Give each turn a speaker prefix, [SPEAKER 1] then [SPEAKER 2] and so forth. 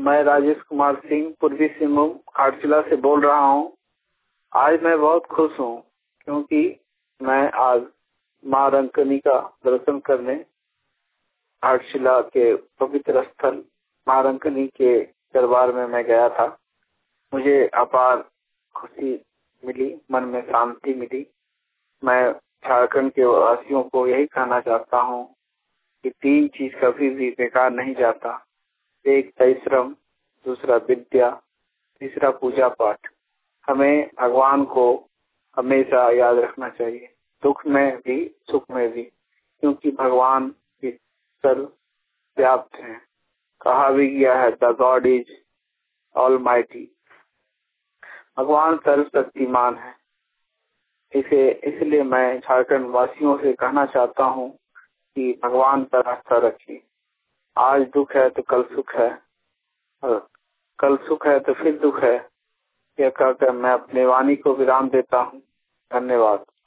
[SPEAKER 1] मैं राजेश कुमार सिंह पूर्वी सिंहभूम घाटशिला से बोल रहा हूँ। आज मैं बहुत खुश हूँ क्योंकि मैं आज माँ रंकनी का दर्शन करने घाटशिला के पवित्र स्थल माँ रंकनी के दरबार में मैं गया था। मुझे अपार खुशी मिली, मन में शांति मिली। मैं झारखंड के वासियों को यही कहना चाहता हूँ कि 3 चीज कभी भी बेकार नहीं जाता। एक परिश्रम, दूसरा विद्या, तीसरा पूजा पाठ। हमें भगवान को हमेशा याद रखना चाहिए, दुख में भी सुख में भी, क्योंकि भगवान भी सर्वव्याप्त हैं। कहा भी गया है द गॉड इज ऑलमाइटी, भगवान सर्वशक्तिमान है। इसलिए मैं झारखंड वासियों से कहना चाहता हूँ कि भगवान पर आस्था रखिए। आज दुख है तो कल सुख है, और कल सुख है तो फिर दुख है। यह कहकर मैं अपने वाणी को विराम देता हूँ। धन्यवाद।